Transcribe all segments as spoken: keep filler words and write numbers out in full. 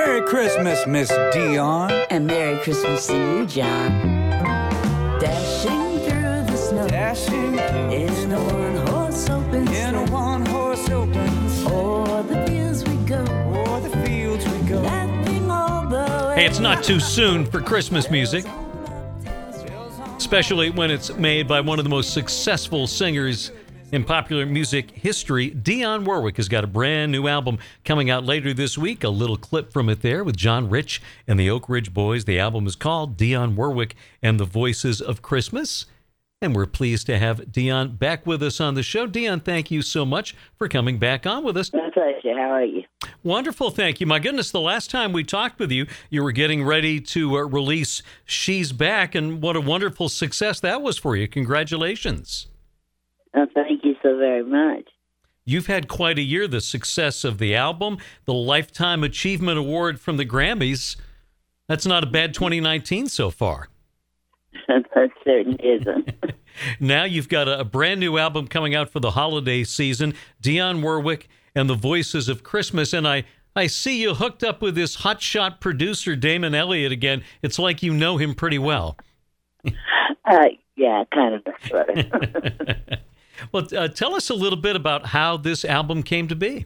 Merry Christmas, Miss Dion. And Merry Christmas to you, John. Dashing through the snow. Dashing through in a one-horse open sleigh. In a one-horse open sleigh. O'er the fields we go. O'er the fields we go. Laughing all the way. Hey, it's not too soon for Christmas music, especially when it's made by one of the most successful singers in popular music history. Dionne Warwick has got a brand new album coming out later this week. A little clip from it there with John Rich and the Oak Ridge Boys. The album is called Dionne Warwick and the Voices of Christmas. And we're pleased to have Dionne back with us on the show. Dionne, thank you so much for coming back on with us. My pleasure. How are you? Wonderful, thank you. My goodness, the last time we talked with you, you were getting ready to uh, release She's Back, and what a wonderful success that was for you. Congratulations. Oh, thank you so very much. You've had quite a year, the success of the album, the Lifetime Achievement Award from the Grammys. That's not a bad twenty nineteen so far. That certainly isn't. Now you've got a, a brand new album coming out for the holiday season, Dionne Warwick and the Voices of Christmas. And I, I see you hooked up with this hotshot producer, Damon Elliott, again. It's like you know him pretty well. uh, yeah, kind of. Sort of. Well, uh, tell us a little bit about how this album came to be.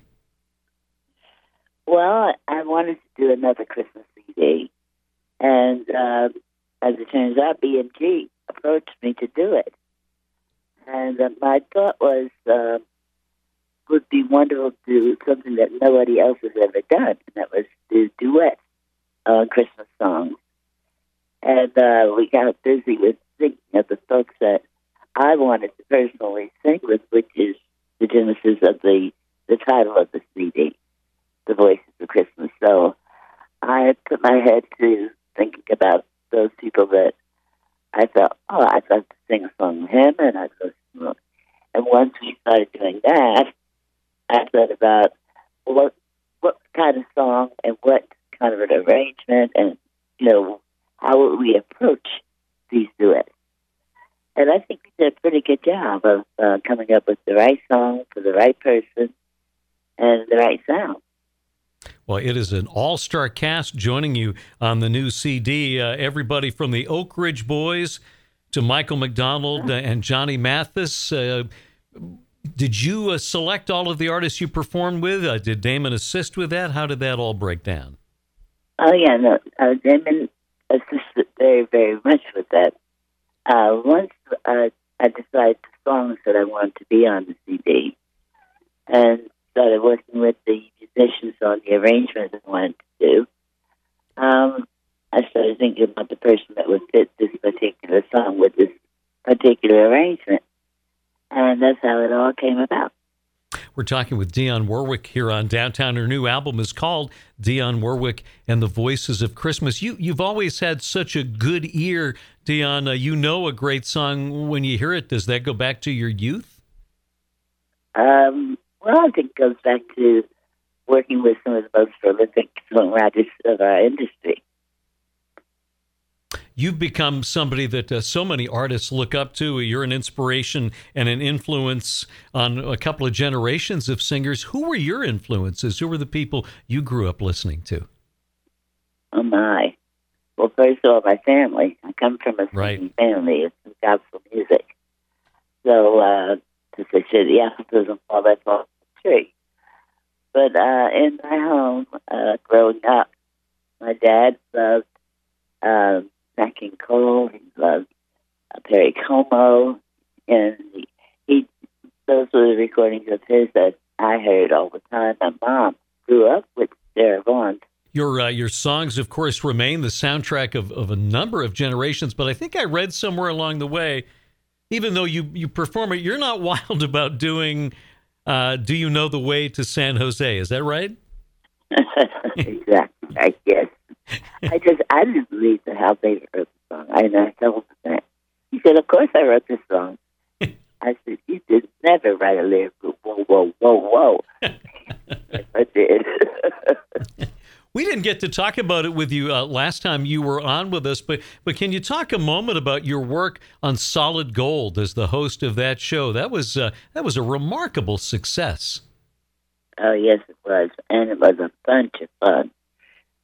Well, I wanted to do another Christmas C D, and uh, as it turns out, B M G approached me to do it. And uh, my thought was, uh, would be wonderful to do something that nobody else has ever done, and that was to duet on Christmas songs. And uh, we got busy with thinking of the folks that I wanted to personally sing with, which is the genesis of the, the title of the C D, The Voices of Christmas. So I put my head to thinking about those people that I thought, oh, I'd love to sing a song with him, and I'd love to. And once we started doing that, I thought about what what kind of song and what kind of an arrangement, and you know, how would we approach these duets. And I think we did a pretty good job of uh, coming up with the right song for the right person and the right sound. Well, it is an all-star cast joining you on the new C D. Uh, everybody from the Oak Ridge Boys to Michael McDonald uh, and Johnny Mathis. Uh, did you uh, select all of the artists you performed with? Uh, did Damon assist with that? How did that all break down? Oh, yeah, no, uh, Damon assisted very, very much with that. Uh, once uh, I decided the songs that I wanted to be on the C D and started working with the musicians on the arrangements I wanted to do, um, I started thinking about the person that would fit this particular song with this particular arrangement. And that's how it all came about. We're talking with Dionne Warwick here on Downtown. Her new album is called Dionne Warwick and the Voices of Christmas. You, you've always had such a good ear, Dionne. Uh, you know a great song when you hear it. Does that go back to your youth? Um, well, I think it goes back to working with some of the most prolific songwriters of our industry. You've become somebody that uh, so many artists look up to. You're an inspiration and an influence on a couple of generations of singers. Who were your influences? Who were the people you grew up listening to? Oh, my. Well, first of all, my family. I come from a singing Right. family. It's some gospel music. So, uh, to say the apple doesn't fall that far from the tree. But uh, in my home, uh, growing up, my dad loved um, Nat King Cole. He loved uh, Perry Como, and he, he those were the recordings of his that I heard all the time. My mom grew up with Sarah Vaughan. Your uh, your songs, of course, remain the soundtrack of, of a number of generations, but I think I read somewhere along the way, even though you, you perform it, you're not wild about doing uh, Do You Know the Way to San Jose? Is that right? Exactly, I guess. I just, I didn't believe that how they wrote the song. I, I told him that. He said, of course I wrote this song. I said, you did never write a lyric. Whoa, whoa, whoa, whoa. Yes, I did. We didn't get to talk about it with you uh, last time you were on with us, but but can you talk a moment about your work on Solid Gold as the host of that show? That was uh, that was a remarkable success. Oh, yes, it was. And it was a bunch of fun.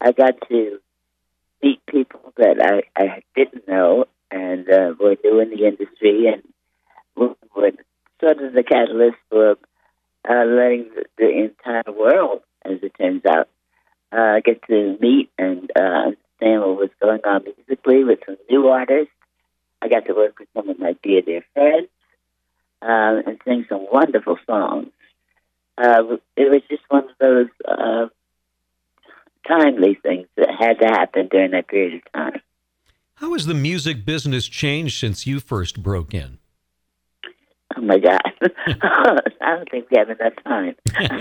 I got to meet people that I, I didn't know and uh, were new in the industry, and were, were sort of the catalyst for uh, letting the, the entire world, as it turns out, uh, get to meet and uh, understand what was going on musically with some new artists. I got to work with some of my dear, dear friends uh, and sing some wonderful songs. Uh, it was just one of those uh, timely things that had to happen during that period of time. How has the music business changed since you first broke in? Oh, my God. I don't think we have enough time.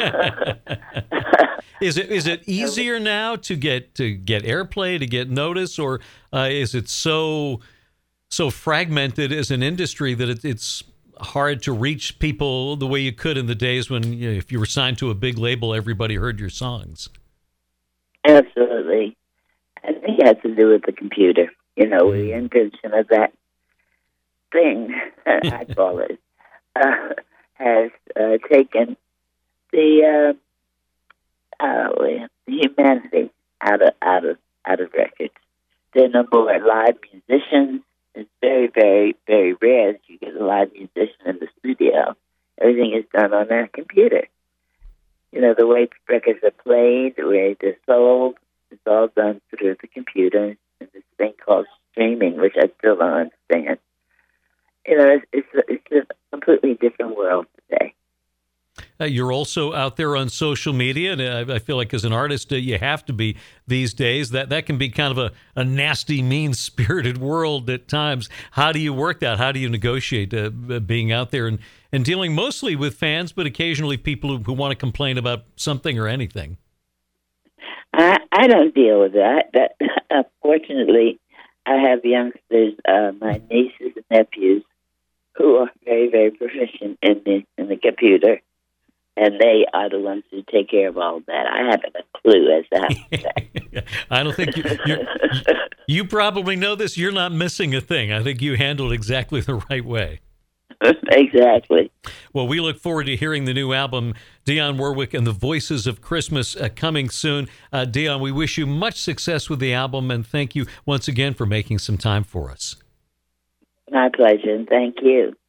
Is it is it easier now to get to get airplay, to get notice, or uh, is it so so fragmented as an industry that it, it's hard to reach people the way you could in the days when, you know, if you were signed to a big label, everybody heard your songs? Absolutely. I think it has to do with the computer. You know, the invention of that thing, I call it, uh, has uh, taken the uh, uh, humanity out of out of out of records. There are no more live musicians. It's very, very, very rare that you get a live musician in the studio. Everything is done on a computer. You know, the way records are played, the way they're sold, it's all done through the computer. And this thing called streaming, which I still don't understand. You know, it's it's, it's a completely different world today. Uh, you're also out there on social media, and I, I feel like as an artist, uh, you have to be these days. That that can be kind of a, a nasty, mean-spirited world at times. How do you work that? How do you negotiate uh, being out there and, and dealing mostly with fans, but occasionally people who, who want to complain about something or anything? I, I don't deal with that. That unfortunately, I have youngsters, uh, my nieces and nephews, who are very, very proficient in the in the computer. And they are the ones who take care of all of that. I haven't a clue as to how to do that. I don't think you, you, you probably know this. You're not missing a thing. I think you handled it exactly the right way. Exactly. Well, we look forward to hearing the new album, Dionne Warwick and the Voices of Christmas, uh, coming soon. Uh, Dionne, we wish you much success with the album, and thank you once again for making some time for us. My pleasure, and thank you.